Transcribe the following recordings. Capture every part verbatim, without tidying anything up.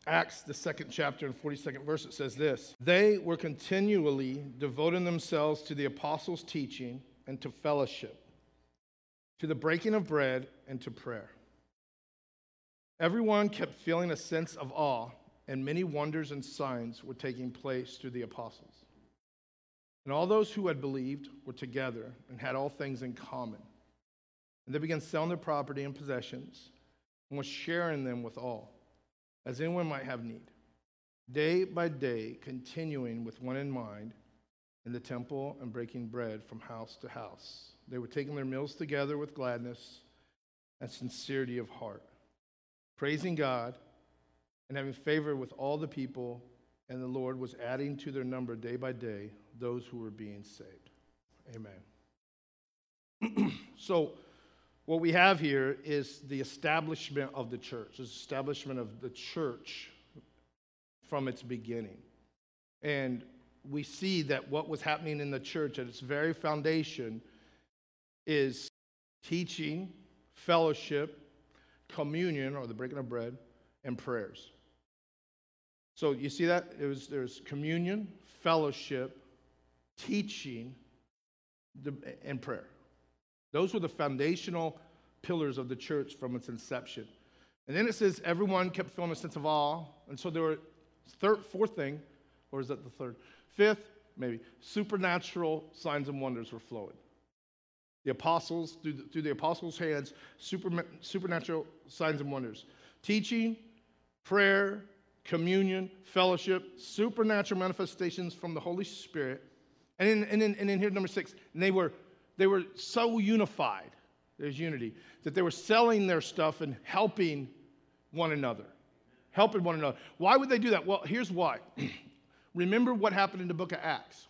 Acts, the second chapter and forty-second verse, it says this: they were continually devoting themselves to the apostles' teaching and to fellowship, to the breaking of bread and to prayer. Everyone kept feeling a sense of awe, and many wonders and signs were taking place through the apostles. And all those who had believed were together and had all things in common. And they began selling their property and possessions and was sharing them with all, as anyone might have need. Day by day, continuing with one in mind in the temple and breaking bread from house to house. They were taking their meals together with gladness and sincerity of heart, praising God and having favor with all the people, and the Lord was adding to their number day by day those who were being saved. Amen. So what we have here is the establishment of the church, the establishment of the church from its beginning. And we see that what was happening in the church at its very foundation is teaching, fellowship, communion, or the breaking of bread, and prayers. So you see that? It was, there's communion, fellowship, teaching, and prayer. Those were the foundational pillars of the church from its inception. And then it says everyone kept feeling a sense of awe. And so there were, third, fourth thing, or is that the third? Fifth, maybe, supernatural signs and wonders were flowing. The apostles, through the, through the apostles' hands, super, supernatural signs and wonders. Teaching, prayer, communion, fellowship, supernatural manifestations from the Holy Spirit. And then, and then, and then here, number six, and they were, they were so unified, there's unity, that they were selling their stuff and helping one another. Helping one another. Why would they do that? Well, here's why. Remember what happened in the book of Acts.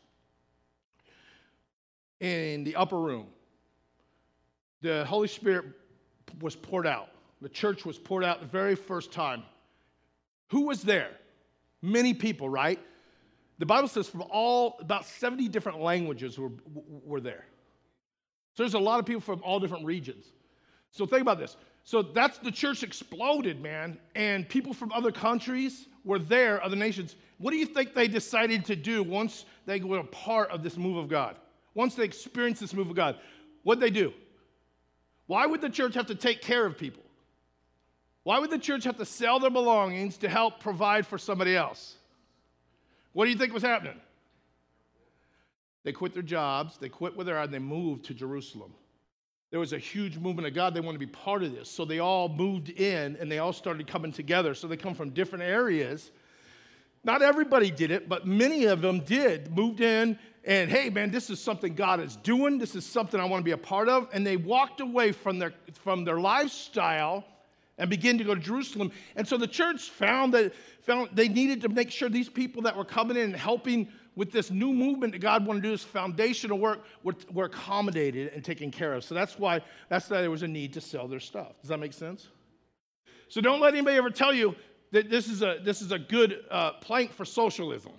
In the upper room, the Holy Spirit was poured out. The church was poured out the very first time. Who was there? Many people, right? The Bible says from all, about seventy different languages were, were there. So there's a lot of people from all different regions. So think about this. So that's the church exploded, man, and people from other countries were there, other nations. What do you think they decided to do once they were a part of this move of God? Once they experienced this move of God, what'd they do? Why would the church have to take care of people? Why would the church have to sell their belongings to help provide for somebody else? What do you think was happening? They quit their jobs, they quit where they're at, and they moved to Jerusalem. There was a huge movement of God. They wanted to be part of this. So they all moved in, and they all started coming together. So they come from different areas. Not everybody did it, but many of them did, moved in, and hey, man, this is something God is doing. This is something I want to be a part of. And they walked away from their, from their lifestyle and began to go to Jerusalem. And so the church found that found they needed to make sure these people that were coming in and helping with this new movement that God wanted to do, this foundational work, were, were accommodated and taken care of. So that's why that's why there was a need to sell their stuff. Does that make sense? So don't let anybody ever tell you that this is a this is a good uh, plank for socialism.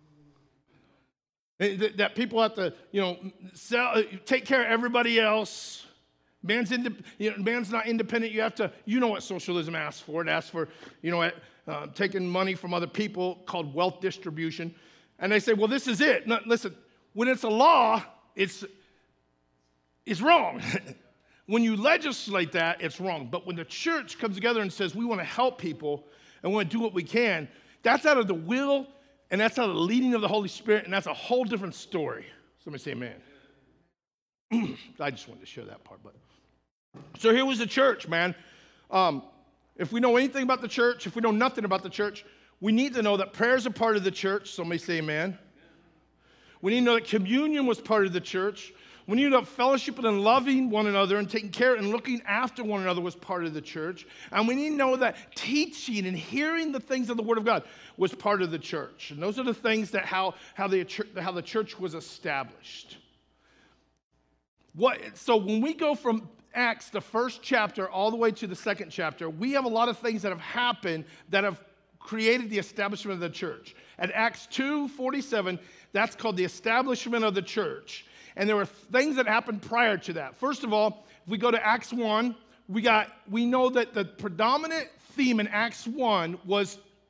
That, that people have to, you know, sell, take care of everybody else. Man's ind- you know, man's not independent. You have to, you know what socialism asks for. It asks for, you know, uh, taking money from other people, called wealth distribution. And they say, well, this is it. No, listen, when it's a law, it's, it's wrong. When you legislate that, it's wrong. But when the church comes together and says, we want to help people and we want to do what we can, that's out of the will and that's out of the leading of the Holy Spirit, and that's a whole different story. Somebody say amen. I just wanted to share that part. But so here was the church, man. Um, if we know anything about the church, if we know nothing about the church, we need to know that prayer is a part of the church. Somebody say amen. We need to know that communion was part of the church. We need to know that fellowship and loving one another and taking care and looking after one another was part of the church. And we need to know that teaching and hearing the things of the Word of God was part of the church. And those are the things that how, how, the, how the church was established. What, so when we go from Acts, the first chapter, all the way to the second chapter, we have a lot of things that have happened that have created the establishment of the church. At Acts two forty-seven, that's called the establishment of the church. And there were things that happened prior to that. First of all, if we go to Acts one, we got we know that the predominant theme in Acts one was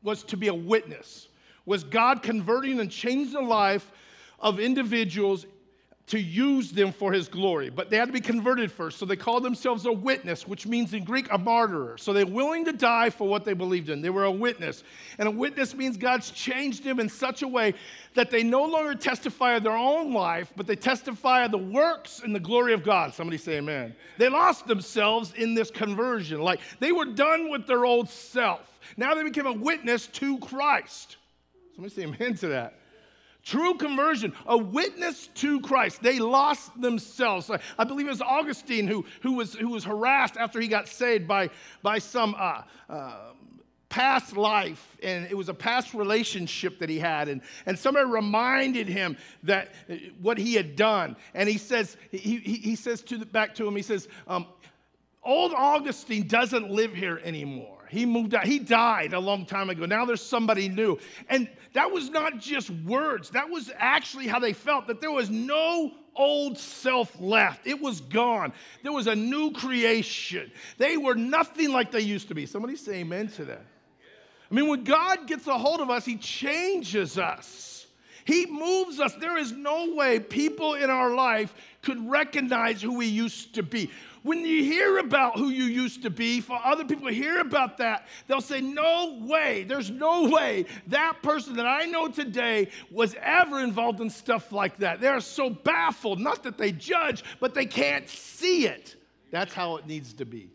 was to be a witness, was God converting and changing the life of individuals to use them for his glory. But they had to be converted first, so they called themselves a witness, which means in Greek a martyr. So they're willing to die for what they believed in. They were a witness. And a witness means God's changed them in such a way that they no longer testify of their own life, but they testify of the works and the glory of God. Somebody say amen. They lost themselves in this conversion. Like they were done with their old self. Now they became a witness to Christ. Somebody say amen to that. True conversion, a witness to Christ. They lost themselves. I believe it was Augustine who, who, was, who was harassed after he got saved by, by some uh, uh, past life. And it was a past relationship that he had. And, and somebody reminded him that uh, what he had done. And he says, he, he, he says to the, back to him, he says, um, old Augustine doesn't live here anymore. He moved out. He died a long time ago. Now there's somebody new. And that was not just words. That was actually how they felt, that there was no old self left. It was gone. There was a new creation. They were nothing like they used to be. Somebody say amen to that. I mean, when God gets a hold of us, he changes us. He moves us. There is no way people in our life could recognize who we used to be. When you hear about who you used to be, for other people to hear about that, they'll say, no way, there's no way that person that I know today was ever involved in stuff like that. They're so baffled, not that they judge, but they can't see it. That's how it needs to be.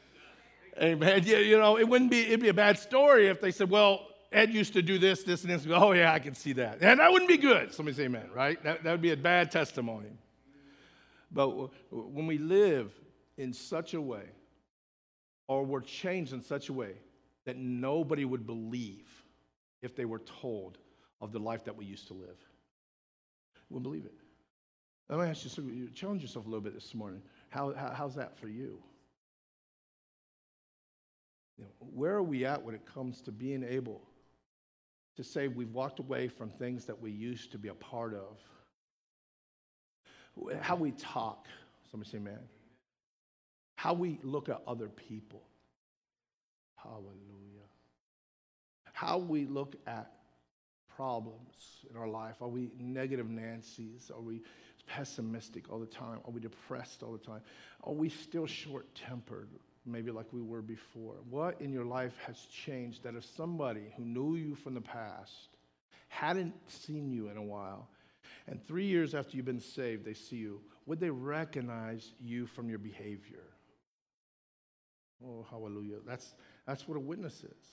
Amen. You, you know, it wouldn't be, it'd be a bad story if they said, well, Ed used to do this, this, and this. Oh, yeah, I can see that. And that wouldn't be good. Somebody say amen, right? That, that would be a bad testimony. But when we live in such a way, or we're changed in such a way that nobody would believe if they were told of the life that we used to live. Wouldn't believe it. Let me ask you, so you challenge yourself a little bit this morning. How, how, how's that for you? You know, where are we at when it comes to being able to say we've walked away from things that we used to be a part of? How we talk. Somebody say amen. How we look at other people. Hallelujah. How we look at problems in our life. Are we negative Nancy's? Are we pessimistic all the time? Are we depressed all the time? Are we still short-tempered, maybe like we were before? What in your life has changed that if somebody who knew you from the past hadn't seen you in a while, and three years after you've been saved, they see you, would they recognize you from your behavior? Oh, hallelujah. That's, that's what a witness is.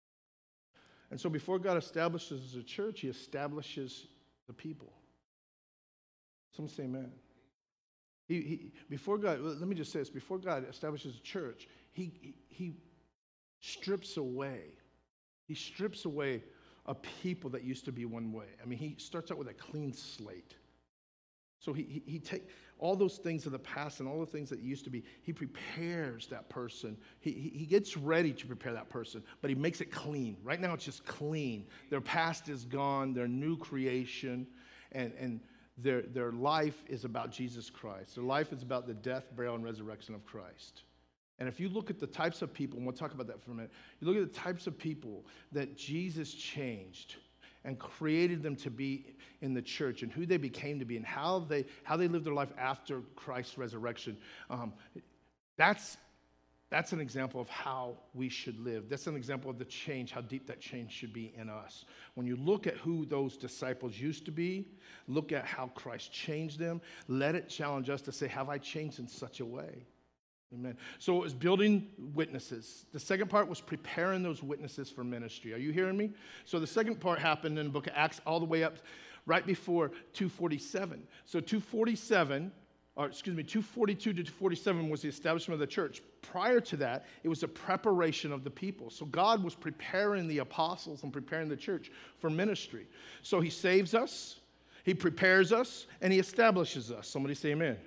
And so before God establishes a church, he establishes the people. Someone say amen. He, he, before God, let me just say this, before God establishes a church, he, he, he strips away, he strips away a people that used to be one way. I mean, he starts out with a clean slate. So he, he, he takes all those things of the past and all the things that used to be, he prepares that person. He, he, he gets ready to prepare that person, but he makes it clean. Right now it's just clean. Their past is gone, their new creation, and, and their, their life is about Jesus Christ. Their life is about the death, burial, and resurrection of Christ. And if you look at the types of people, and we'll talk about that for a minute, you look at the types of people that Jesus changed and created them to be in the church and who they became to be and how they how they lived their life after Christ's resurrection. Um, that's, that's an example of how we should live. That's an example of the change, how deep that change should be in us. When you look at who those disciples used to be, look at how Christ changed them, let it challenge us to say, have I changed in such a way? Amen. So it was building witnesses. The second part was preparing those witnesses for ministry. Are you hearing me? So the second part happened in the book of Acts all the way up right before two forty-seven. So two forty-seven, or excuse me, two forty-two to two forty-seven was the establishment of the church. Prior to that, it was a preparation of the people. So God was preparing the apostles and preparing the church for ministry. So he saves us, he prepares us, and he establishes us. Somebody say amen.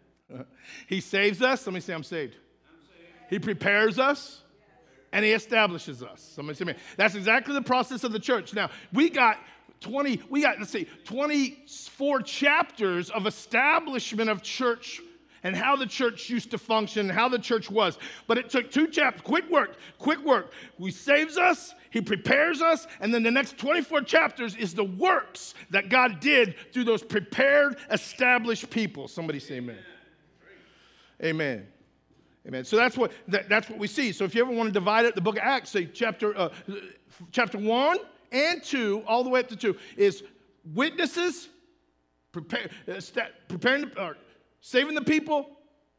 He saves us. Somebody say, I'm saved. I'm saved. He prepares us, and he establishes us. Somebody say, amen. That's exactly the process of the church. Now, we got twenty, we got, let's see, twenty-four chapters of establishment of church and how the church used to function, how the church was. But it took two chapters, quick work, quick work. He saves us, he prepares us, and then the next twenty-four chapters is the works that God did through those prepared, established people. Somebody say amen. Amen. Amen. So that's what that, that's what we see. So if you ever want to divide it, the book of Acts, say chapter uh, chapter one and two, all the way up to two, is witnesses, prepare, uh, preparing, or saving the people,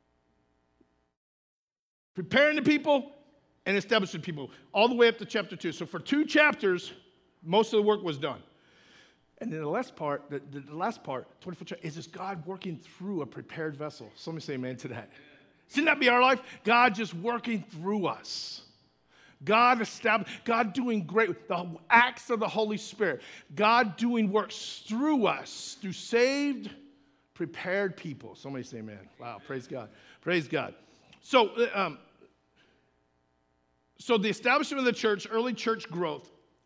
preparing the people, and establishing people, all the way up to chapter two. So for two chapters, most of the work was done. And then the last part, the, the last part, twenty-four chapters, is just God working through a prepared vessel. Somebody say amen to that. Shouldn't that be our life? God just working through us. God established, God doing great, the acts of the Holy Spirit. God doing works through us, through saved, prepared people. Somebody say amen. Wow, praise God. Praise God. So, um, so the establishment of the church, early church growth,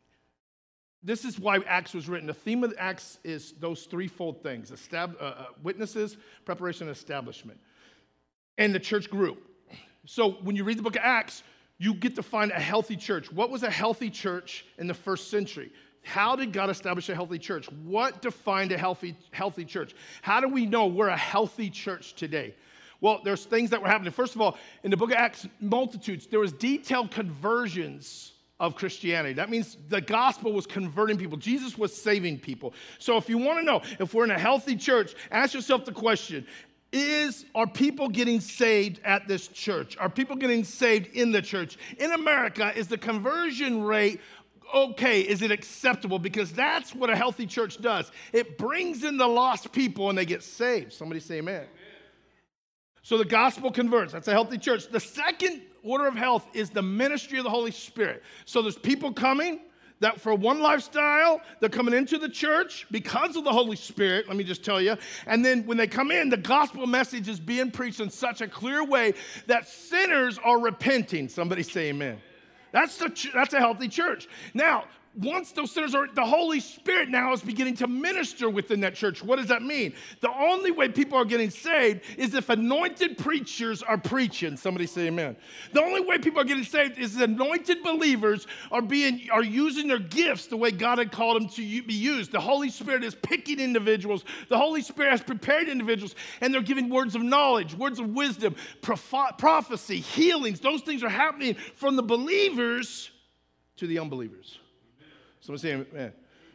this is why Acts was written. The theme of Acts is those threefold things: Estab- uh, uh, witnesses, preparation, and establishment. And the church grew. So when you read the book of Acts, you get to find a healthy church. What was a healthy church in the first century? How did God establish a healthy church? What defined a healthy, healthy church? How do we know we're a healthy church today? Well, there's things that were happening. First of all, in the book of Acts, multitudes, there was detailed conversions of Christianity. That means the gospel was converting people. Jesus was saving people. So if you want to know if we're in a healthy church, ask yourself the question, Is, are people getting saved at this church? Are people getting saved in the church? In America, is the conversion rate okay? Is it acceptable? Because that's what a healthy church does. It brings in the lost people and they get saved. Somebody say amen. Amen. So the gospel converts. That's a healthy church. The second order of health is the ministry of the Holy Spirit. So there's people coming that for one lifestyle, they're coming into the church because of the Holy Spirit, let me just tell you. And then when they come in, the gospel message is being preached in such a clear way that sinners are repenting. Somebody say amen. That's, the, that's a healthy church. Now, once those sinners are, the Holy Spirit now is beginning to minister within that church. What does that mean? The only way people are getting saved is if anointed preachers are preaching. Somebody say amen. The only way people are getting saved is if anointed believers are being are using their gifts the way God had called them to be used. The Holy Spirit is picking individuals. The Holy Spirit has prepared individuals, and they're giving words of knowledge, words of wisdom, proph- prophecy, healings. Those things are happening from the believers to the unbelievers. Someone say, man.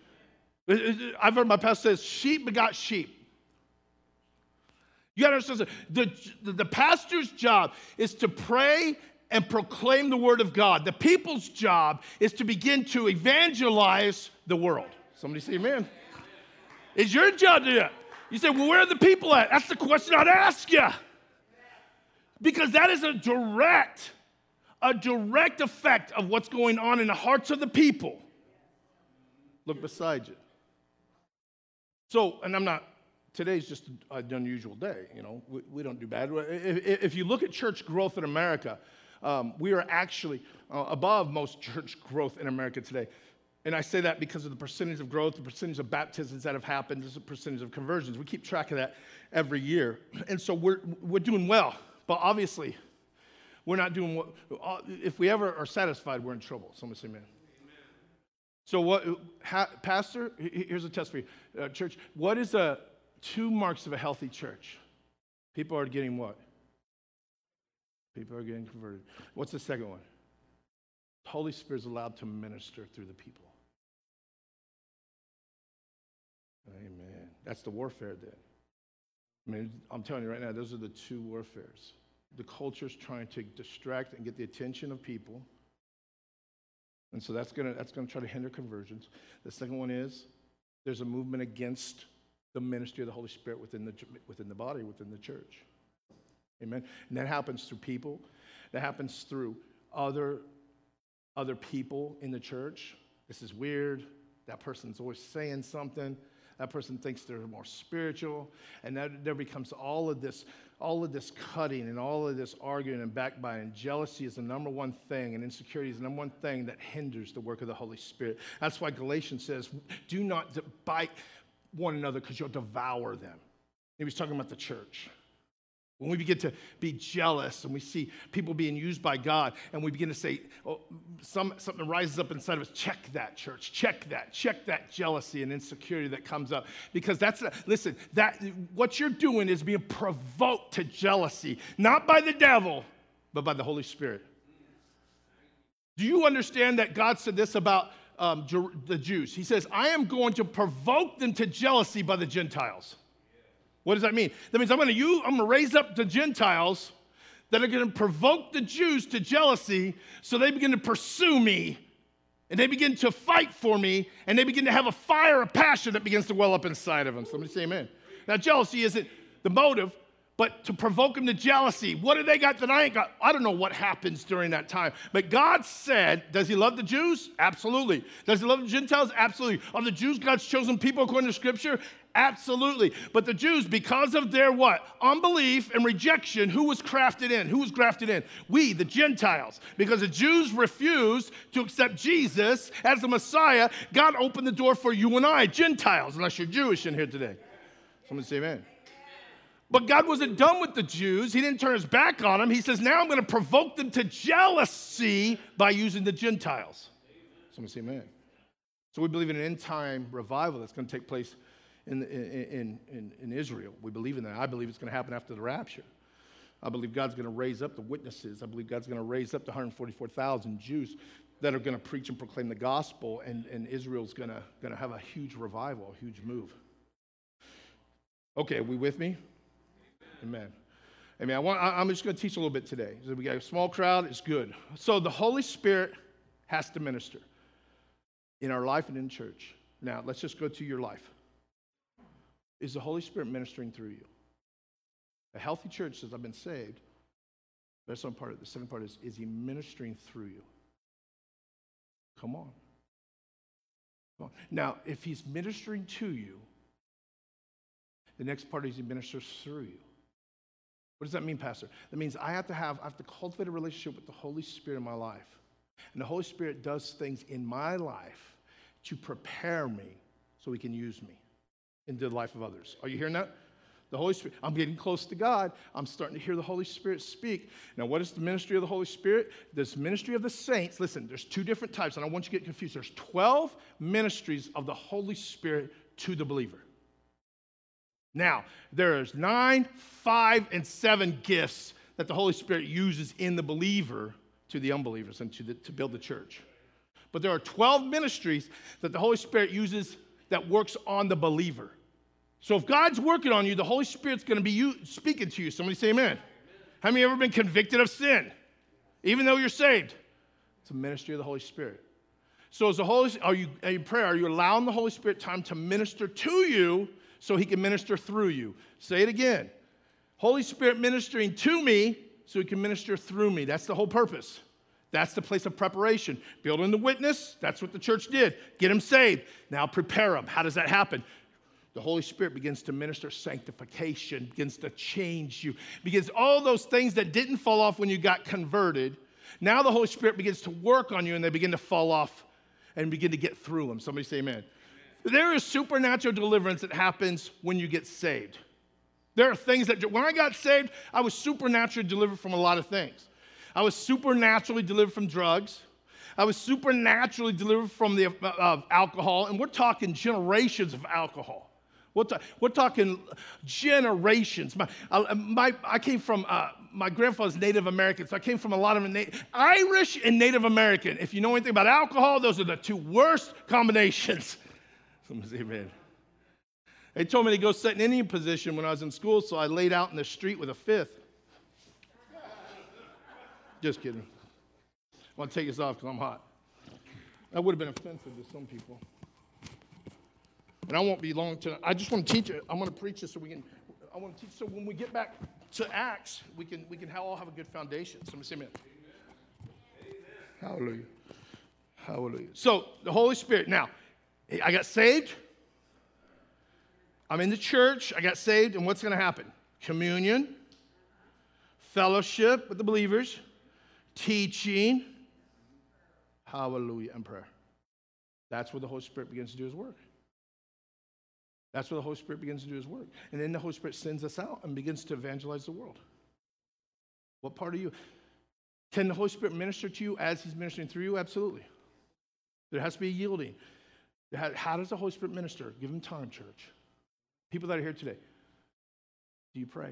I've heard my pastor says, sheep begot sheep. You got to understand, the, the, the pastor's job is to pray and proclaim the word of God. The people's job is to begin to evangelize the world. Somebody say amen. It's your job to do that. You say, well, where are the people at? That's the question I'd ask you. Because that is a direct, a direct effect of what's going on in the hearts of the people. Look beside you. So, and I'm not, today's just an unusual day, you know. We, we don't do bad. If, if you look at church growth in America, um, we are actually uh, above most church growth in America today. And I say that because of the percentage of growth, the percentage of baptisms that have happened, the percentage of conversions. We keep track of that every year. And so we're, we're doing well. But obviously, we're not doing what, if we ever are satisfied, we're in trouble. Someone say amen. So what, ha, Pastor, here's a test for you. Uh, church, what is the two marks of a healthy church? People are getting what? People are getting converted. What's the second one? The Holy Spirit is allowed to minister through the people. Amen. That's the warfare then. I mean, I'm telling you right now, those are the two warfares. The culture's trying to distract and get the attention of people. And so that's gonna that's gonna try to hinder conversions. The second one is there's a movement against the ministry of the Holy Spirit within the within the body, within the church. Amen. And that happens through people. That happens through other other people in the church. This is weird. That person's always saying something. That person thinks they're more spiritual, and that there becomes all of this, all of this cutting and all of this arguing and backbiting. Jealousy is the number one thing, and insecurity is the number one thing that hinders the work of the Holy Spirit. That's why Galatians says, do not bite one another because you'll devour them. He was talking about the church. When we begin to be jealous and we see people being used by God and we begin to say, oh, some, something rises up inside of us, check that, church, check that, check that jealousy and insecurity that comes up. Because that's, listen, that what you're doing is being provoked to jealousy, not by the devil, but by the Holy Spirit. Do you understand that God said this about um, the Jews? He says, I am going to provoke them to jealousy by the Gentiles. What does that mean? That means I'm going to use, I'm going to raise up the Gentiles that are going to provoke the Jews to jealousy so they begin to pursue me and they begin to fight for me and they begin to have a fire of passion that begins to well up inside of them. Somebody say amen. Now, jealousy isn't the motive, but to provoke them to jealousy. What do they got that I ain't got? I don't know what happens during that time. But God said, does he love the Jews? Absolutely. Does he love the Gentiles? Absolutely. Are the Jews God's chosen people according to Scripture? Absolutely. But the Jews, because of their what? Unbelief and rejection, who was crafted in? Who was grafted in? We, the Gentiles. Because the Jews refused to accept Jesus as the Messiah, God opened the door for you and I, Gentiles, unless you're Jewish in here today. Someone say amen. But God wasn't done with the Jews. He didn't turn his back on them. He says, now I'm going to provoke them to jealousy by using the Gentiles. Someone say amen. So we believe in an end-time revival that's going to take place in, in, in, in Israel. We believe in that. I believe it's going to happen after the rapture. I believe God's going to raise up the witnesses. I believe God's going to raise up the one hundred forty-four thousand Jews that are going to preach and proclaim the gospel, and, and Israel's going to, going to have a huge revival, a huge move. Okay, are we with me? Amen. Amen. I want, I'm just going to teach a little bit today. So we got a small crowd. It's good. So the Holy Spirit has to minister in our life and in church. Now, let's just go to your life. Is the Holy Spirit ministering through you? A healthy church says, I've been saved. That's one part of it. The second part is, is he ministering through you? Come on. Come on. Now, if he's ministering to you, the next part is he ministers through you. What does that mean, Pastor? That means I have to have, I have to cultivate a relationship with the Holy Spirit in my life. And the Holy Spirit does things in my life to prepare me so he can use me into the life of others. Are you hearing that? The Holy Spirit, I'm getting close to God. I'm starting to hear the Holy Spirit speak. Now, what is the ministry of the Holy Spirit? This ministry of the saints, listen, there's two different types, and I don't want you to get confused. There's twelve ministries of the Holy Spirit to the believer. Now, there's nine, five, and seven gifts that the Holy Spirit uses in the believer to the unbelievers and to, the, to build the church. But there are twelve ministries that the Holy Spirit uses that works on the believer. So if God's working on you, the Holy Spirit's going to be you, speaking to you. Somebody say amen. Amen. Have you ever been convicted of sin? Even though you're saved. It's a ministry of the Holy Spirit. So as the Holy, are you in prayer, are you allowing the Holy Spirit time to minister to you so he can minister through you? Say it again. Holy Spirit ministering to me so he can minister through me. That's the whole purpose. That's the place of preparation. Building the witness, that's what the church did. Get them saved. Now prepare them. How does that happen? The Holy Spirit begins to minister sanctification, begins to change you, begins all those things that didn't fall off when you got converted. Now the Holy Spirit begins to work on you and they begin to fall off and begin to get through them. Somebody say amen. There is supernatural deliverance that happens when you get saved. There are things that, when I got saved, I was supernaturally delivered from a lot of things. I was supernaturally delivered from drugs. I was supernaturally delivered from the uh, alcohol, and we're talking generations of alcohol. We're, ta- we're talking generations. My, uh, my, I came from, uh, my grandfather's Native American, so I came from a lot of Na- Irish and Native American. If you know anything about alcohol, those are the two worst combinations. Somebody say amen. They told me to go sit in Indian position when I was in school, so I laid out in the street with a fifth. Just kidding. I want to take this off because I'm hot. That would have been offensive to some people. And I won't be long to, I just want to teach it. I'm going to preach it so we can, I want to teach so when we get back to Acts, we can we can all have a good foundation. Somebody say amen. Amen. Hallelujah. Hallelujah. So the Holy Spirit. Now, I got saved. I'm in the church. I got saved. And what's going to happen? Communion, fellowship with the believers, teaching, hallelujah, and prayer. That's where the Holy Spirit begins to do his work. That's where the Holy Spirit begins to do his work. And then the Holy Spirit sends us out and begins to evangelize the world. What part of you? Can the Holy Spirit minister to you as he's ministering through you? Absolutely. There has to be a yielding. How does the Holy Spirit minister? Give him time, church. People that are here today, do you pray?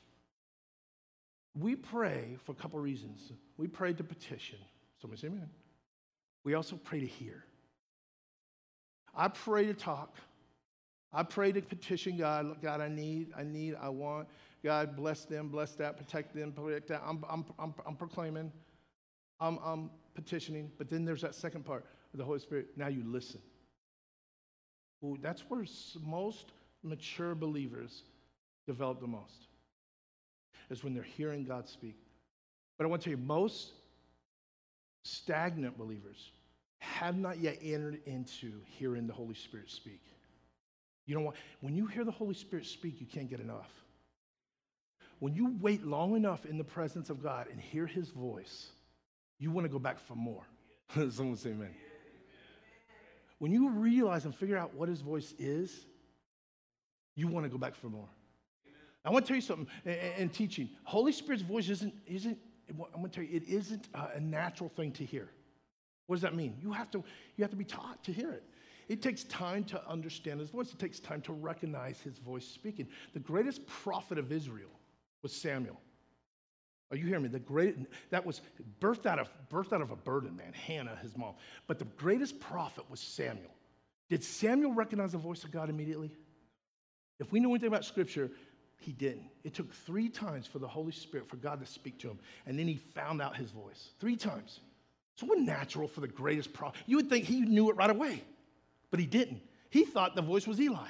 We pray for a couple of reasons. We pray to petition. Somebody say amen. We also pray to hear. I pray to talk. I pray to petition God. God, I need, I need, I want. God, bless them, bless that, protect them, protect that. I'm, I'm, I'm, I'm proclaiming. I'm, I'm petitioning. But then there's that second part of the Holy Spirit. Now you listen. Ooh, that's where most mature believers develop the most, is when they're hearing God speak. But I want to tell you, most stagnant believers have not yet entered into hearing the Holy Spirit speak. You know what? When you hear the Holy Spirit speak, you can't get enough. When you wait long enough in the presence of God and hear his voice, you want to go back for more. Someone say amen. When you realize and figure out what his voice is, you want to go back for more. I want to tell you something in teaching. Holy Spirit's voice isn't, isn't I'm going to tell you, it isn't a natural thing to hear. What does that mean? You have to, you have to be taught to hear it. It takes time to understand his voice. It takes time to recognize his voice speaking. The greatest prophet of Israel was Samuel. Are you hearing me? The great, that was birthed out of, birthed out of a burden, man. Hannah, his mom. But the greatest prophet was Samuel. Did Samuel recognize the voice of God immediately? If we know anything about Scripture, he didn't. It took three times for the Holy Spirit, for God to speak to him. And then he found out his voice. Three times. So it wasn't natural for the greatest prophet. You would think he knew it right away. But he didn't. He thought the voice was Eli.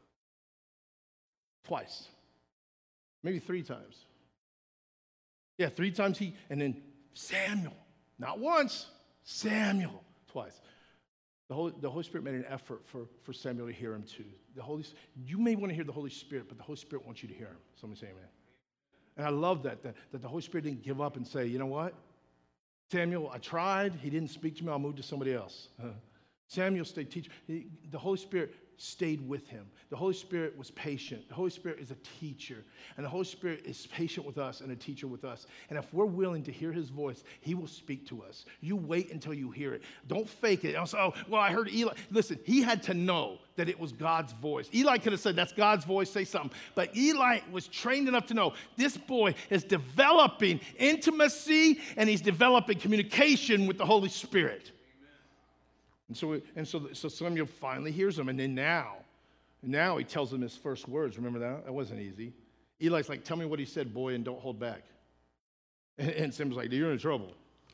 Twice. Maybe three times. Yeah, three times he, and then Samuel. Not once. Samuel. Twice. The Holy, the Holy Spirit made an effort for, for Samuel to hear him too. The Holy, you may want to hear the Holy Spirit, but the Holy Spirit wants you to hear him. Somebody say amen. And I love that, that, that the Holy Spirit didn't give up and say, you know what? Samuel, I tried. He didn't speak to me. I'll move to somebody else. Uh, Samuel stayed teaching. The Holy Spirit stayed with him. The Holy Spirit was patient. The Holy Spirit is a teacher. And the Holy Spirit is patient with us and a teacher with us. And if we're willing to hear his voice, he will speak to us. You wait until you hear it. Don't fake it. Say, oh, well, I heard Eli. Listen, he had to know that it was God's voice. Eli could have said, that's God's voice, say something. But Eli was trained enough to know this boy is developing intimacy and he's developing communication with the Holy Spirit. And so, and so, so Samuel finally hears him, and then now, now he tells him his first words. Remember that? That wasn't easy. Eli's like, tell me what he said, boy, and don't hold back. And, and Samuel's like, you're in trouble.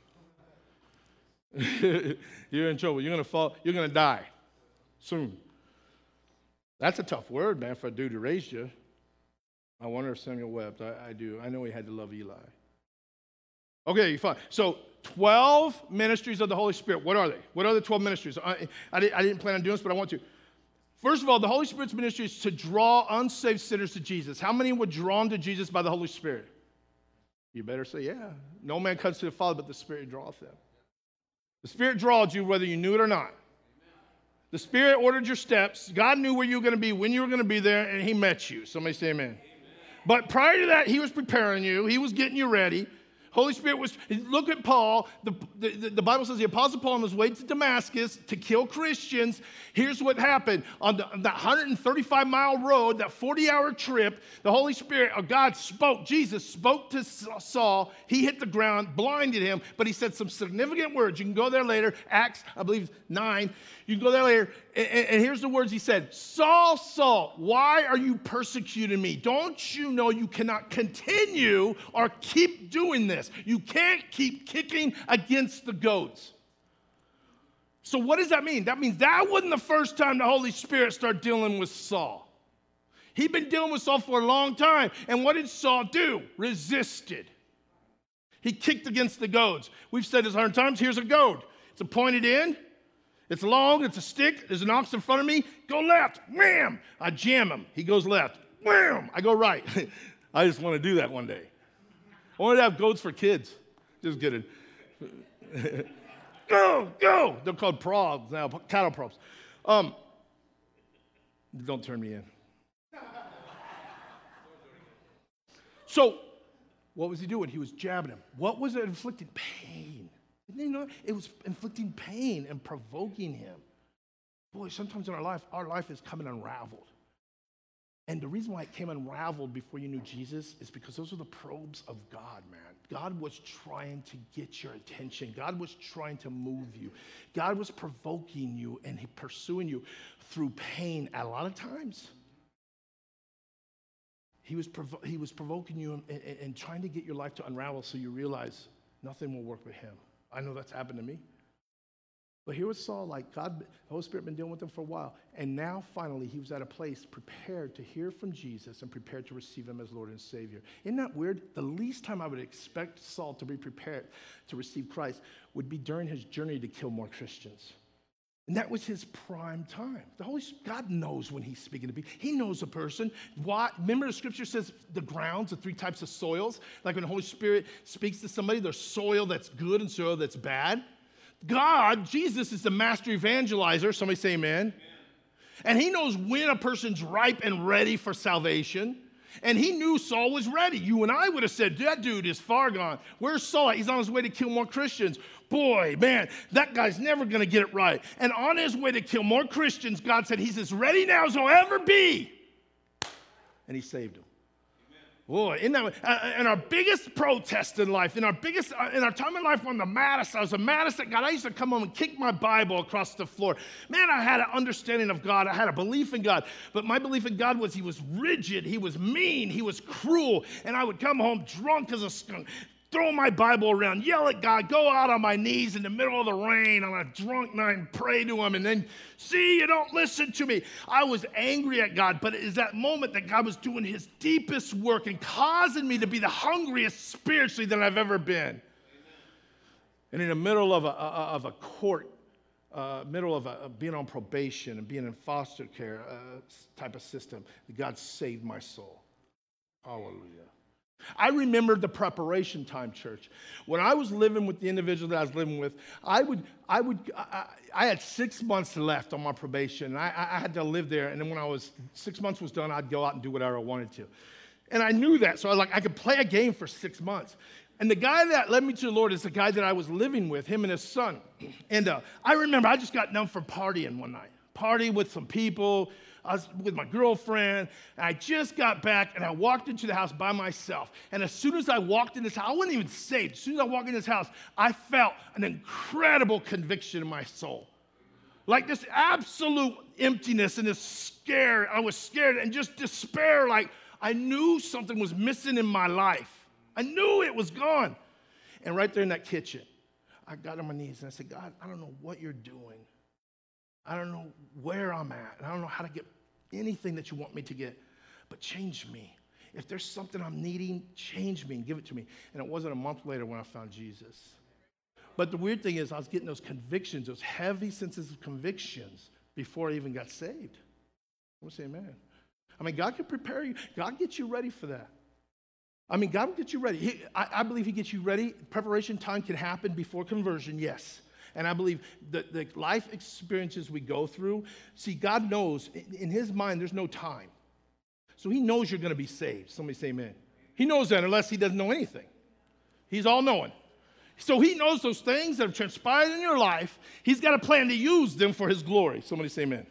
You're in trouble. You're going to fall. You're going to die soon. That's a tough word, man, for a dude who raised you. I wonder if Samuel wept. I, I do. I know he had to love Eli. Okay, fine. So, twelve ministries of the Holy Spirit. What are they? What are the twelve ministries? I, I, didn't, I didn't plan on doing this, but I want to. First of all, the Holy Spirit's ministry is to draw unsaved sinners to Jesus. How many were drawn to Jesus by the Holy Spirit? You better say, yeah. No man comes to the Father, but the Spirit draweth them. The Spirit draws you whether you knew it or not. The Spirit ordered your steps. God knew where you were going to be, when you were going to be there, and he met you. Somebody say amen. Amen. But prior to that, he was preparing you. He was getting you ready. Holy Spirit was, look at Paul. The, the, the Bible says the Apostle Paul on his way to Damascus to kill Christians. Here's what happened. On the, that one hundred thirty-five mile road, that forty hour trip, the Holy Spirit, or God spoke, Jesus spoke to Saul. He hit the ground, blinded him, but he said some significant words. You can go there later, Acts, I believe, nine. You can go there later, and, and here's the words he said. Saul, Saul, why are you persecuting me? Don't you know you cannot continue or keep doing this? You can't keep kicking against the goats. So what does that mean? That means that wasn't the first time the Holy Spirit started dealing with Saul. He'd been dealing with Saul for a long time. And what did Saul do? Resisted. He kicked against the goads. We've said this a hundred times. Here's a goad. It's a pointed end. It's long. It's a stick. There's an ox in front of me. Go left. Wham! I jam him. He goes left. Wham! I go right. I just want to do that one day. I want to have goats for kids. Just kidding. Go, go. They're called progs now, cattle progs. Um, don't turn me in. So, What was he doing? He was jabbing him. What was it inflicting? Pain. You know, it was inflicting pain and provoking him. Boy, sometimes in our life, our life is coming unraveled. And the reason why it came unraveled before you knew Jesus is because those are the probes of God, man. God was trying to get your attention. God was trying to move you. God was provoking you and he pursuing you through pain a lot of times. He was, provo- he was provoking you and, and, and trying to get your life to unravel so you realize nothing will work with him. I know that's happened to me. But here was Saul, like God, the Holy Spirit had been dealing with him for a while. And now, finally, he was at a place prepared to hear from Jesus and prepared to receive him as Lord and Savior. Isn't that weird? The least time I would expect Saul to be prepared to receive Christ would be during his journey to kill more Christians. And that was his prime time. The Holy Spirit, God knows when he's speaking to people. He knows a person. Why? Remember the scripture says the grounds, the three types of soils? Like when the Holy Spirit speaks to somebody, there's soil that's good and soil that's bad. God, Jesus, is the master evangelizer. Somebody say amen. Amen. And he knows when a person's ripe and ready for salvation. And he knew Saul was ready. You and I would have said, that dude is far gone. Where's Saul? He's on his way to kill more Christians. Boy, man, that guy's never going to get it right. And on his way to kill more Christians, God said he's as ready now as he'll ever be. And he saved him. Boy, in that, uh, in our biggest protest in life, in our biggest, uh, in our time in life on the maddest, I was the maddest at God. I used to come home and kick my Bible across the floor. Man, I had an understanding of God. I had a belief in God. But my belief in God was he was rigid, he was mean, he was cruel. And I would come home drunk as a skunk, throw my Bible around, yell at God, go out on my knees in the middle of the rain on a drunk night and pray to him, and then, see, you don't listen to me. I was angry at God, but it is that moment that God was doing his deepest work and causing me to be the hungriest spiritually that I've ever been. Amen. And in the middle of a, of a court, uh, middle of, a, of being on probation and being in foster care uh, type of system, God saved my soul. Hallelujah. I remember the preparation time, church. When I was living with the individual that I was living with, I would, I would, I, I had six months left on my probation. And I, I had to live there. And then when I was, six months was done, I'd go out and do whatever I wanted to. And I knew that. So I was like, I could play a game for six months. And the guy that led me to the Lord is the guy that I was living with, him and his son. And uh, I remember I just got done for partying one night. Party with some people. I was with my girlfriend, and I just got back, and I walked into the house by myself. And as soon as I walked in this house, I wasn't even saved. As soon as I walked in this house, I felt an incredible conviction in my soul. Like this absolute emptiness and this scare. I was scared and just despair, like I knew something was missing in my life. I knew it was gone. And right there in that kitchen, I got on my knees, and I said, God, I don't know what you're doing. I don't know where I'm at. I don't know how to get anything that you want me to get, but change me. If there's something I'm needing, change me and give it to me. And it wasn't a month later when I found Jesus. But the weird thing is I was getting those convictions, those heavy senses of convictions before I even got saved. I'm going to say amen. I mean, God can prepare you. God gets you ready for that. I mean, God will get you ready. He, I, I believe he gets you ready. Preparation time can happen before conversion, yes. And I believe that the life experiences we go through, see, God knows, in his mind, there's no time. So he knows you're going to be saved. Somebody say amen. He knows that unless he doesn't know anything. He's all-knowing. So he knows those things that have transpired in your life. He's got a plan to use them for his glory. Somebody say amen.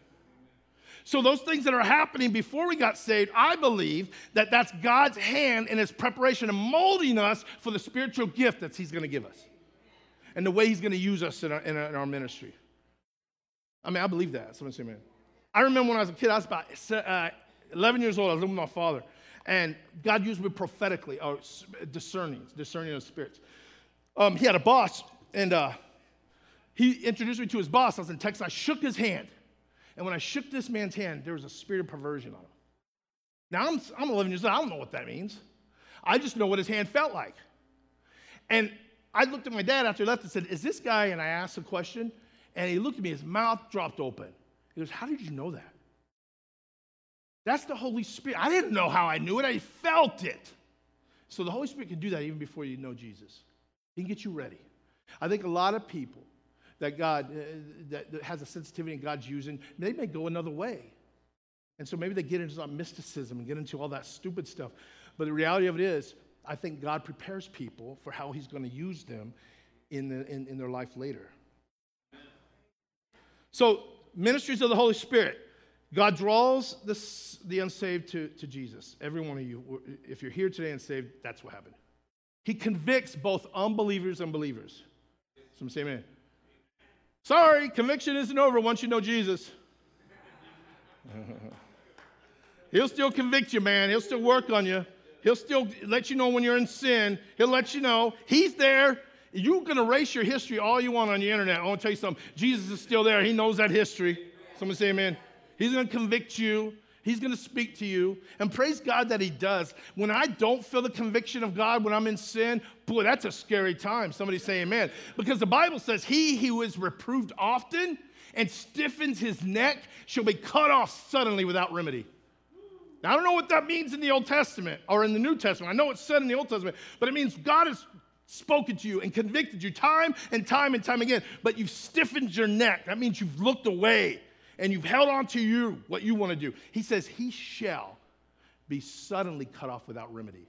So those things that are happening before we got saved, I believe that that's God's hand in his preparation and molding us for the spiritual gift that he's going to give us. And the way he's going to use us in our, in our, in our ministry. I mean, I believe that. Someone say, man. I remember when I was a kid, I was about uh, eleven years old. I was living with my father. And God used me prophetically, or discerning, discerning of spirits. Um, he had a boss, and uh, he introduced me to his boss. I was in Texas. I shook his hand. And when I shook this man's hand, there was a spirit of perversion on him. Now, I'm, I'm eleven years old. I don't know what that means. I just know what his hand felt like. And I looked at my dad after he left and said, is this guy? And I asked a question, and he looked at me, his mouth dropped open. He goes, how did you know that? That's the Holy Spirit. I didn't know how I knew it. I felt it. So the Holy Spirit can do that even before you know Jesus. He can get you ready. I think a lot of people that God, uh, that, that has a sensitivity and God's using, they may go another way. And so maybe they get into some mysticism and get into all that stupid stuff. But the reality of it is, I think God prepares people for how he's going to use them in, the, in, in their life later. So, ministries of the Holy Spirit. God draws the, the unsaved to, to Jesus. Every one of you, if you're here today and saved, that's what happened. He convicts both unbelievers and believers. Somebody say amen. Sorry, conviction isn't over once you know Jesus. He'll still convict you, man. He'll still work on you. He'll still let you know when you're in sin. He'll let you know. He's there. You can erase your history all you want on the internet. I want to tell you something. Jesus is still there. He knows that history. Someone say amen. He's going to convict you. He's going to speak to you. And praise God that he does. When I don't feel the conviction of God when I'm in sin, boy, that's a scary time. Somebody say amen. Because the Bible says, he who is reproved often and stiffens his neck shall be cut off suddenly without remedy. Now, I don't know what that means in the Old Testament or in the New Testament. I know it's said in the Old Testament, but it means God has spoken to you and convicted you time and time and time again, but you've stiffened your neck. That means you've looked away and you've held on to you, what you want to do. He says, he shall be suddenly cut off without remedy.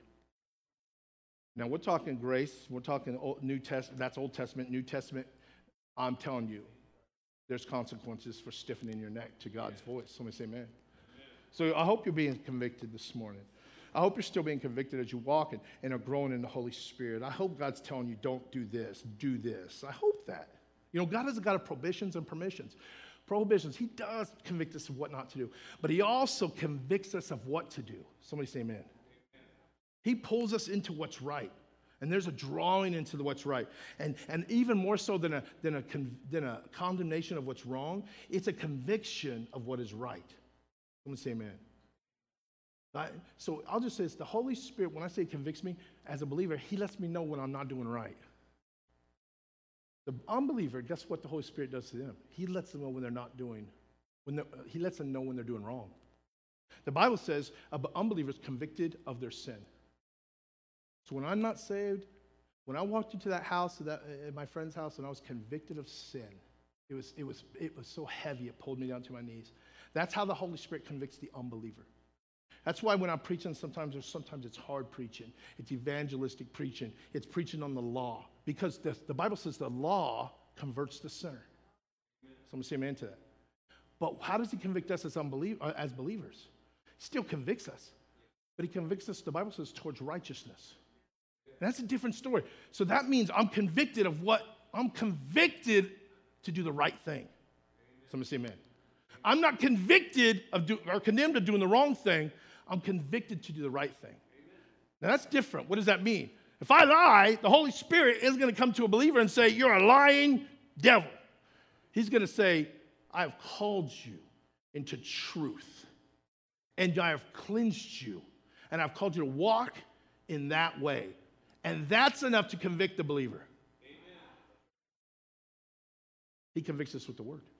Now, we're talking grace. We're talking Old, New Testament. That's Old Testament, New Testament. I'm telling you, there's consequences for stiffening your neck to God's voice. Somebody say amen. So I hope you're being convicted this morning. I hope you're still being convicted as you walk and, and are growing in the Holy Spirit. I hope God's telling you, don't do this, do this. I hope that. You know, God is a God of prohibitions and permissions. Prohibitions, he does convict us of what not to do, but he also convicts us of what to do. Somebody say amen. Amen. He pulls us into what's right. And there's a drawing into the what's right. And, and even more so than a, than, a con, than a condemnation of what's wrong, it's a conviction of what is right. Someone say amen. I, so I'll just say this. The Holy Spirit, when I say convicts me, as a believer, he lets me know when I'm not doing right. The unbeliever, guess what the Holy Spirit does to them? He lets them know when they're not doing, when they're, he lets them know when they're doing wrong. The Bible says an unbeliever is convicted of their sin. So when I'm not saved, when I walked into that house, that, at my friend's house, and I was convicted of sin, it was, it was, it was so heavy, it pulled me down to my knees. That's how the Holy Spirit convicts the unbeliever. That's why when I'm preaching, sometimes there's sometimes it's hard preaching. It's evangelistic preaching. It's preaching on the law. Because the, the Bible says the law converts the sinner. Someone say amen to that. But how does he convict us as, unbelie- uh, as believers? He still convicts us. But he convicts us, the Bible says, towards righteousness. And that's a different story. So that means I'm convicted of what? I'm convicted to do the right thing. Someone say amen. I'm not convicted of do, or condemned of doing the wrong thing. I'm convicted to do the right thing. Now that's different. What does that mean? If I lie, the Holy Spirit is going to come to a believer and say, you're a lying devil. He's going to say, I have called you into truth, and I have cleansed you, and I've called you to walk in that way. And that's enough to convict the believer. Amen. He convicts us with the word.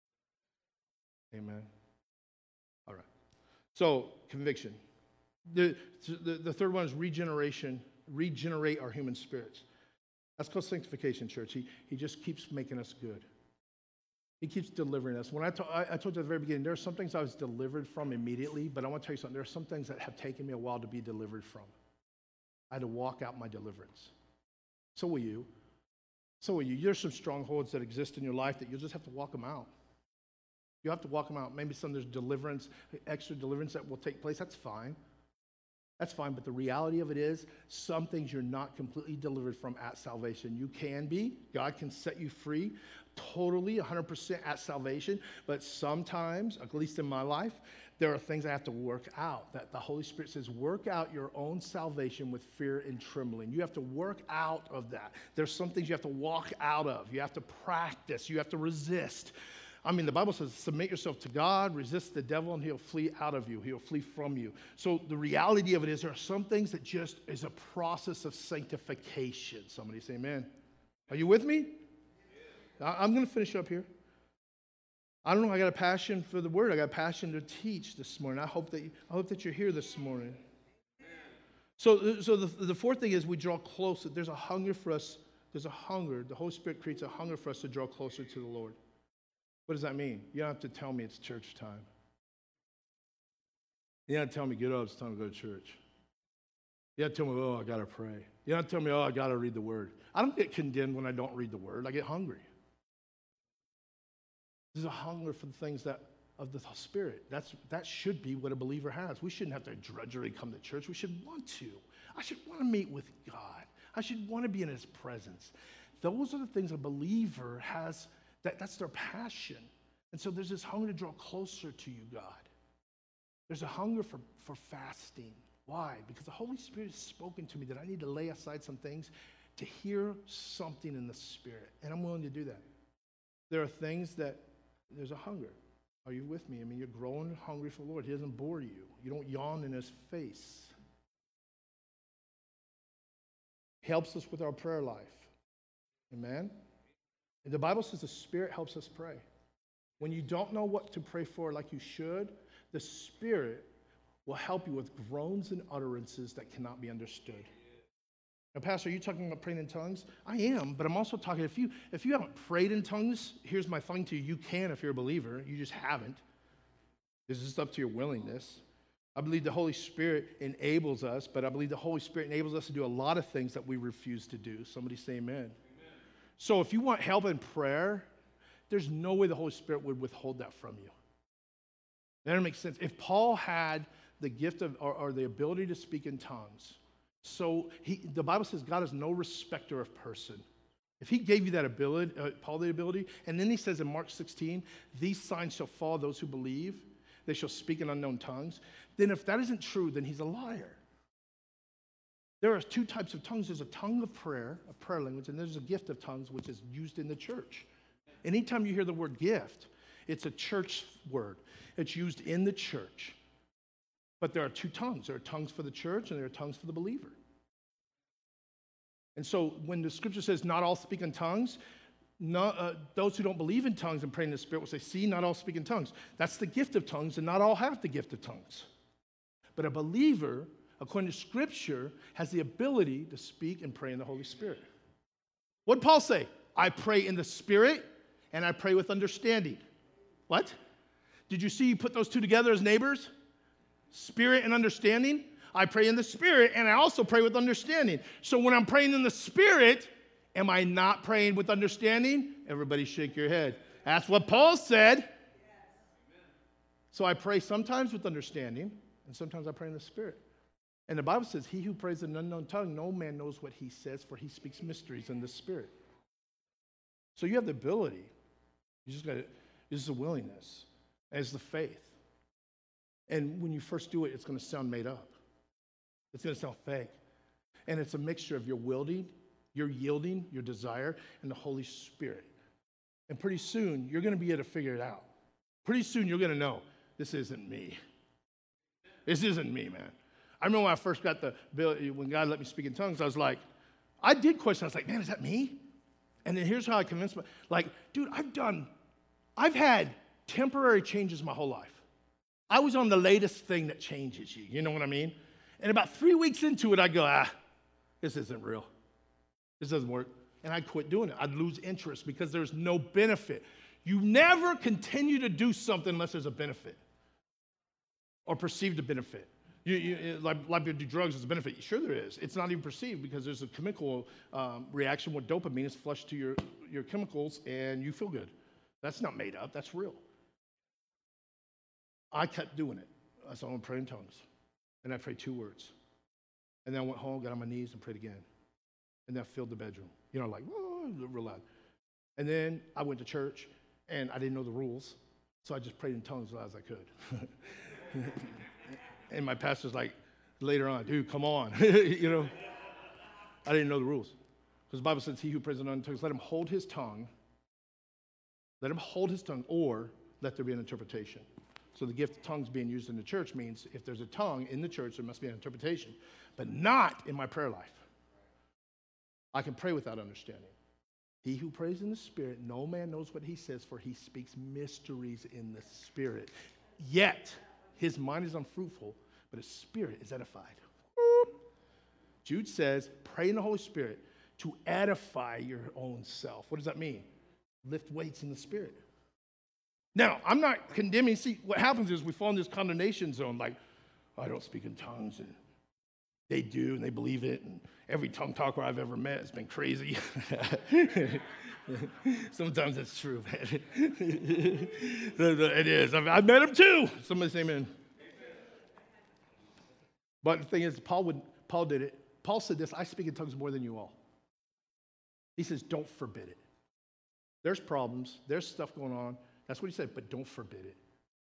Amen. All right. So, conviction. The, the, the third one is regeneration. Regenerate our human spirits. That's called sanctification, church. He, he just keeps making us good. He keeps delivering us. When I, to, I, I told you at the very beginning, there are some things I was delivered from immediately, but I want to tell you something. There are some things that have taken me a while to be delivered from. I had to walk out my deliverance. So will you. So will you. There's some strongholds that exist in your life that you'll just have to walk them out. You have to walk them out. Maybe some there's deliverance, extra deliverance that will take place. That's fine. That's fine. But the reality of it is, some things you're not completely delivered from at salvation. You can be. God can set you free totally, one hundred percent at salvation. But sometimes, at least in my life, there are things I have to work out. That the Holy Spirit says, work out your own salvation with fear and trembling. You have to work out of that. There's some things you have to walk out of. You have to practice. You have to resist. I mean, the Bible says, submit yourself to God, resist the devil, and he'll flee out of you. He'll flee from you. So the reality of it is there are some things that just is a process of sanctification. Somebody say amen. Are you with me? Yeah. I'm going to finish up here. I don't know, I got a passion for the word. I got a passion to teach this morning. I hope that, you, I hope that you're here this morning. So, so the, the fourth thing is we draw closer. There's a hunger for us. There's a hunger. The Holy Spirit creates a hunger for us to draw closer to the Lord. What does that mean? You don't have to tell me it's church time. You don't have to tell me, get up, it's time to go to church. You don't tell me, oh, I got to pray. You don't tell me, oh, I got to read the word. I don't get condemned when I don't read the word. I get hungry. There's a hunger for the things that of the Spirit. That's, that should be what a believer has. We shouldn't have to drudgery come to church. We should want to. I should want to meet with God. I should want to be in his presence. Those are the things a believer has, that, that's their passion. And so there's this hunger to draw closer to you, God. There's a hunger for, for fasting. Why? Because the Holy Spirit has spoken to me that I need to lay aside some things to hear something in the Spirit. And I'm willing to do that. There are things that, there's a hunger. Are you with me? I mean, you're growing hungry for the Lord. He doesn't bore you. You don't yawn in his face. He helps us with our prayer life. Amen? And the Bible says the Spirit helps us pray. When you don't know what to pray for like you should, the Spirit will help you with groans and utterances that cannot be understood. Now, Pastor, are you talking about praying in tongues? I am, but I'm also talking, if you if you haven't prayed in tongues, here's my thing to you. You can if you're a believer. You just haven't. This is up to your willingness. I believe the Holy Spirit enables us, but I believe the Holy Spirit enables us to do a lot of things that we refuse to do. Somebody say amen. Amen. So if you want help in prayer, there's no way the Holy Spirit would withhold that from you. That doesn't make sense. If Paul had the gift of, or, or the ability to speak in tongues, so he, the Bible says God is no respecter of person. If he gave you that ability, uh, Paul the ability, and then he says in Mark sixteen, these signs shall follow those who believe, they shall speak in unknown tongues, then if that isn't true, then he's a liar. There are two types of tongues. There's a tongue of prayer, a prayer language, and there's a gift of tongues, which is used in the church. Anytime you hear the word gift, it's a church word. It's used in the church. But there are two tongues. There are tongues for the church and there are tongues for the believer. And so when the scripture says not all speak in tongues, not, uh, those who don't believe in tongues and pray in the Spirit will say, see, not all speak in tongues. That's the gift of tongues, and not all have the gift of tongues. But a believer, according to Scripture, has the ability to speak and pray in the Holy Spirit. What did Paul say? I pray in the Spirit and I pray with understanding. What? Did you see you put those two together as neighbors? Spirit and understanding. I pray in the Spirit, and I also pray with understanding. So when I'm praying in the Spirit, am I not praying with understanding? Everybody shake your head. That's what Paul said. So I pray sometimes with understanding, and sometimes I pray in the Spirit. And the Bible says, he who prays in an unknown tongue, no man knows what he says, for he speaks mysteries in the Spirit. So you have the ability. You just got to, this is the willingness. And it's the faith. And when you first do it, it's going to sound made up. It's going to sound fake. And it's a mixture of your wielding, your yielding, your desire, and the Holy Spirit. And pretty soon, you're going to be able to figure it out. Pretty soon, you're going to know, this isn't me. This isn't me, man. I remember when I first got the ability, when God let me speak in tongues, I was like, I did question. I was like, man, is that me? And then here's how I convinced myself. Like, dude, I've done, I've had temporary changes my whole life. I was on the latest thing that changes you. You know what I mean? And about three weeks into it, I go, ah, this isn't real. This doesn't work. And I'd quit doing it. I'd lose interest because there's no benefit. You never continue to do something unless there's a benefit or perceived a benefit. You, you, like, like you do drugs as a benefit. Sure there is. It's not even perceived because there's a chemical um, reaction where dopamine is flushed to your, your chemicals and you feel good. That's not made up. That's real. I kept doing it. I saw him pray in tongues. And I prayed two words. And then I went home, got on my knees, and prayed again. And then I filled the bedroom. You know, like, whoa, real loud. And then I went to church, and I didn't know the rules. So I just prayed in tongues as loud as I could. And my pastor's like, later on, dude, come on. You know? I didn't know the rules. Because the Bible says, he who prays in unknown tongues, let him hold his tongue. Let him hold his tongue, or let there be an interpretation. So the gift of tongues being used in the church means if there's a tongue in the church, there must be an interpretation, but not in my prayer life. I can pray without understanding. He who prays in the Spirit, no man knows what he says, for he speaks mysteries in the Spirit. Yet his mind is unfruitful, but his spirit is edified. Jude says, pray in the Holy Spirit to edify your own self. What does that mean? Lift weights in the Spirit. Now, I'm not condemning. See, what happens is we fall in this condemnation zone, like, oh, I don't speak in tongues, and They do, and they believe it. And every tongue talker I've ever met has been crazy. Sometimes it's true, man. It is. I've, I've met them too. Somebody say amen. But the thing is, Paul would. Paul did it. Paul said this, I speak in tongues more than you all. He says, don't forbid it. There's problems. There's stuff going on. That's what he said, but don't forbid it.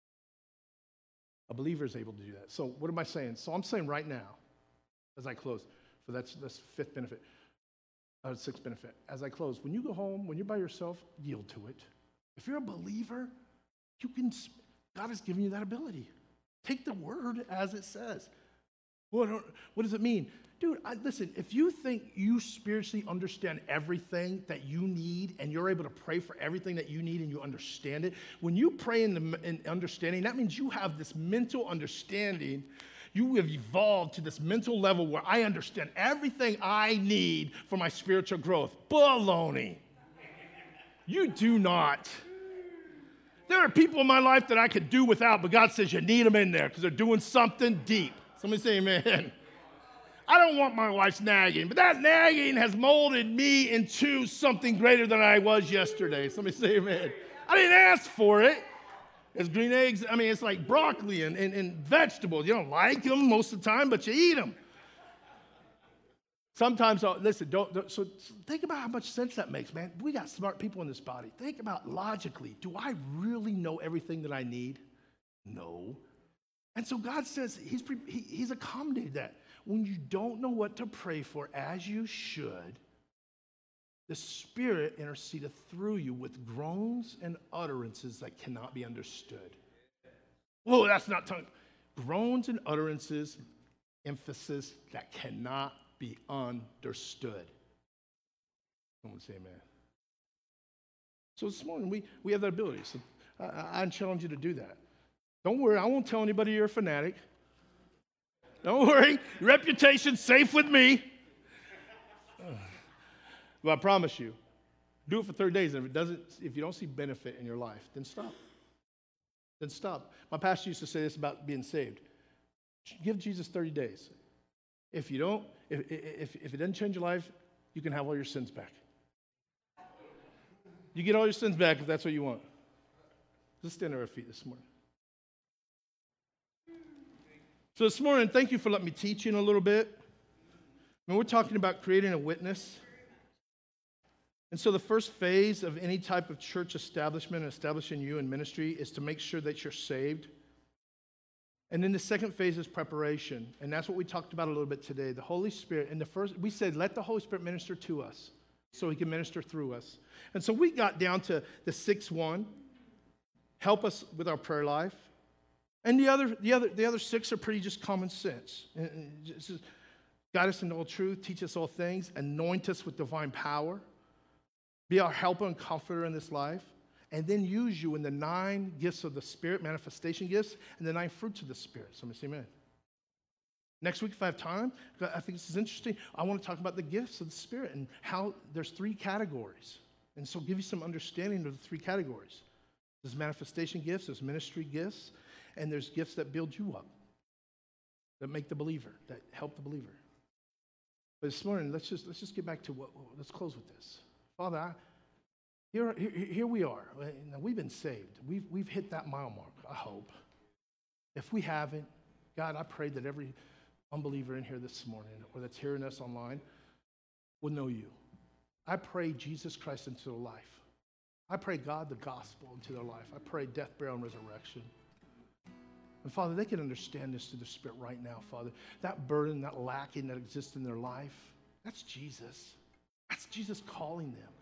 A believer is able to do that. So what am I saying? So I'm saying right now, as I close, for that's that's fifth benefit, uh, sixth benefit. As I close, when you go home, when you're by yourself, yield to it. If you're a believer, you can. God has given you that ability. Take the word as it says. What, what does it mean? Dude, I, listen, if you think you spiritually understand everything that you need and you're able to pray for everything that you need and you understand it, when you pray in the in understanding, that means you have this mental understanding. You have evolved to this mental level where I understand everything I need for my spiritual growth. Baloney. You do not. There are people in my life that I could do without, but God says you need them in there because they're doing something deep. Somebody say amen. I don't want my wife's nagging, but that nagging has molded me into something greater than I was yesterday. Somebody say amen. I didn't ask for it. It's green eggs. I mean, it's like broccoli and, and, and vegetables. You don't like them most of the time, but you eat them. Sometimes, I'll, listen, don't, don't so think about how much sense that makes, man. We got smart people in this body. Think about logically, do I really know everything that I need? No. And so God says he's, he, he's accommodated that. When you don't know what to pray for as you should, the Spirit intercedeth through you with groans and utterances that cannot be understood. Whoa, that's not tongue. Groans and utterances, emphasis, that cannot be understood. Someone say amen. So this morning, we, we have that ability. So I, I challenge you to do that. Don't worry, I won't tell anybody you're a fanatic. Don't worry, your reputation's safe with me. But I promise you, do it for thirty days. And if it doesn't, if you don't see benefit in your life, then stop. Then stop. My pastor used to say this about being saved. Give Jesus thirty days. If you don't, if, if, if it doesn't change your life, you can have all your sins back. You get all your sins back if that's what you want. Let's stand on our feet this morning. So this morning, thank you for letting me teach you in a little bit. I mean, we're talking about creating a witness. And so the first phase of any type of church establishment, establishing you in ministry, is to make sure that you're saved. And then the second phase is preparation. And that's what we talked about a little bit today. The Holy Spirit. And the first, we said, let the Holy Spirit minister to us so he can minister through us. And so we got down to the sixth one. Help us with our prayer life. And the other, the other, the other six are pretty just common sense. Just guide us into all truth, teach us all things, anoint us with divine power, be our helper and comforter in this life, and then use you in the nine gifts of the Spirit, manifestation gifts, and the nine fruits of the Spirit. Somebody say amen. Next week, if I have time, I think this is interesting. I want to talk about the gifts of the Spirit and how there's three categories. And so give you some understanding of the three categories. There's manifestation gifts, there's ministry gifts, and there's gifts that build you up, that make the believer, that help the believer. But this morning, let's just let's just get back to what. Let's close with this. Father, I, here, here here we are. Now, we've been saved. We've we've hit that mile mark. I hope. If we haven't, God, I pray that every unbeliever in here this morning, or that's hearing us online, will know you. I pray Jesus Christ into their life. I pray God the gospel into their life. I pray death, burial, and resurrection. And Father, they can understand this through the Spirit right now, Father. That burden, that lacking that exists in their life, that's Jesus. That's Jesus calling them.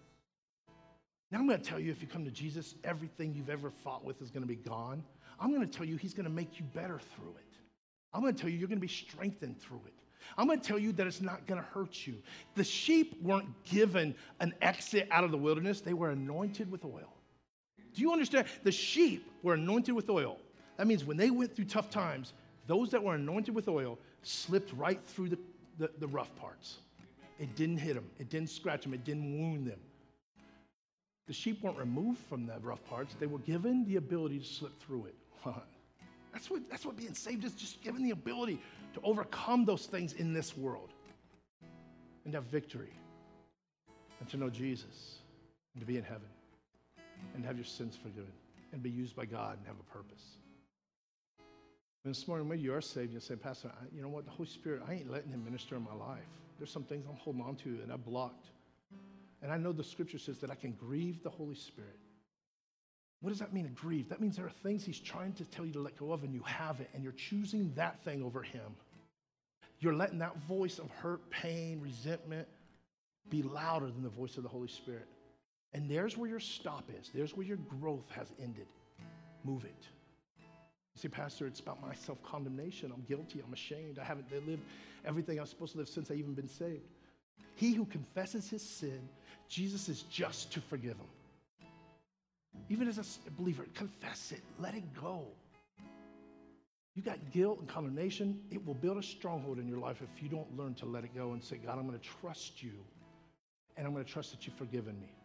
Now I'm going to tell you, if you come to Jesus, everything you've ever fought with is going to be gone. I'm going to tell you he's going to make you better through it. I'm going to tell you you're going to be strengthened through it. I'm going to tell you that it's not going to hurt you. The sheep weren't given an exit out of the wilderness. They were anointed with oil. Do you understand? The sheep were anointed with oil. That means when they went through tough times, those that were anointed with oil slipped right through the, the, the rough parts. It didn't hit them. It didn't scratch them. It didn't wound them. The sheep weren't removed from the rough parts. They were given the ability to slip through it. That's what, that's what being saved is, just given the ability to overcome those things in this world and have victory and to know Jesus and to be in heaven and have your sins forgiven and be used by God and have a purpose. And this morning, maybe you are saved and you say, Pastor, I, you know what? The Holy Spirit, I ain't letting him minister in my life. There's some things I'm holding on to and I've blocked. And I know the scripture says that I can grieve the Holy Spirit. What does that mean, to grieve? That means there are things he's trying to tell you to let go of and you have it and you're choosing that thing over him. You're letting that voice of hurt, pain, resentment be louder than the voice of the Holy Spirit. And there's where your stop is. There's where your growth has ended. Move it. You say, Pastor, it's about my self-condemnation. I'm guilty. I'm ashamed. I haven't lived everything I'm supposed to live since I even been saved. He who confesses his sin, Jesus is just to forgive him. Even as a believer, confess it. Let it go. You got guilt and condemnation. It will build a stronghold in your life if you don't learn to let it go and say, God, I'm going to trust you, and I'm going to trust that you've forgiven me.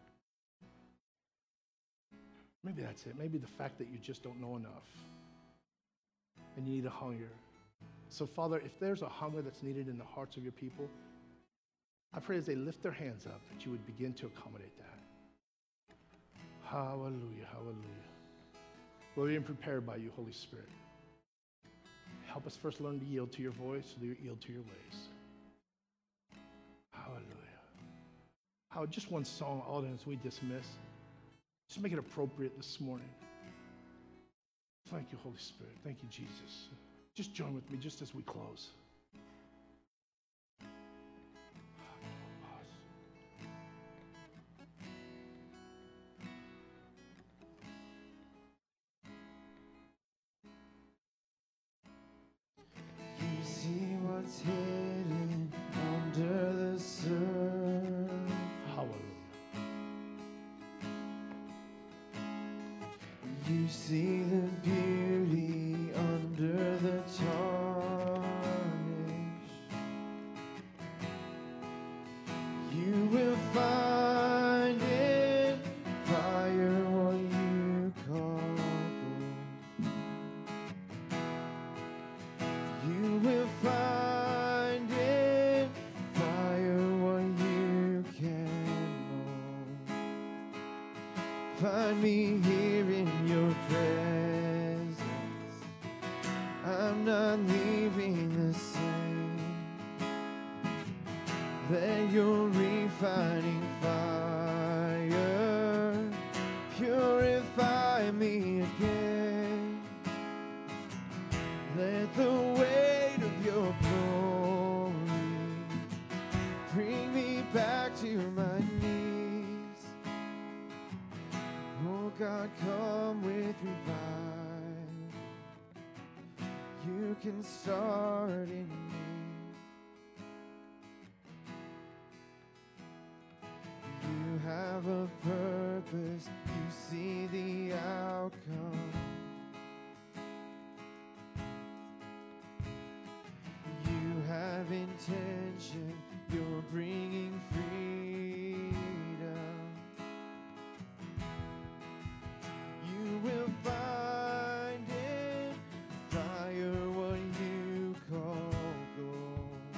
Maybe that's it. Maybe the fact that you just don't know enough and you need a hunger. So, Father, if there's a hunger that's needed in the hearts of your people, I pray as they lift their hands up that you would begin to accommodate that. Hallelujah, hallelujah. We're being prepared by you, Holy Spirit. Help us first learn to yield to your voice, so that you yield to your ways. Hallelujah. How just one song, all as we dismiss. Just make it appropriate this morning. Thank you, Holy Spirit. Thank you, Jesus. Just join with me just as we close. You see what's hidden under the surface. Hallelujah. You see the beauty under the tarnish. You will find in fire what you call gold. You will find in fire what you can mold. Find me here in your presence. I'm not leaving the same. Let your refining fire purify me again. Let the weight of your glory bring me back to my knees. Oh God, come with revival. You can start in me. You have a purpose. You see the outcome. You have intention. You're bringing freedom. You will find in fire what you call gold.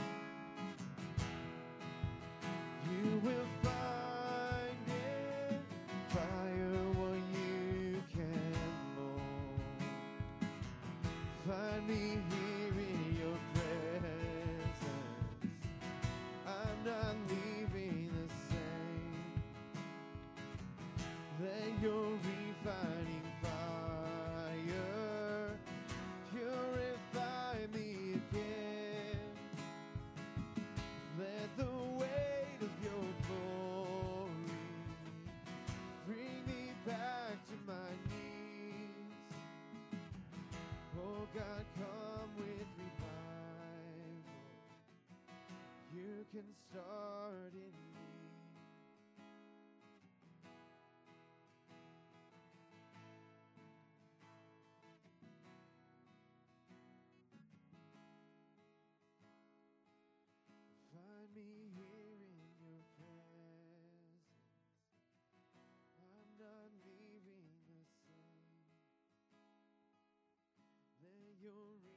You will find in fire what you can mold. Find me here in your presence. I'm not leaving the same. Let your refining fire purify me again. Let the weight of your glory bring me back to my knees. Oh God, come with revival. You can start in me. Find me here in your presence. I'm not leaving the same. Let your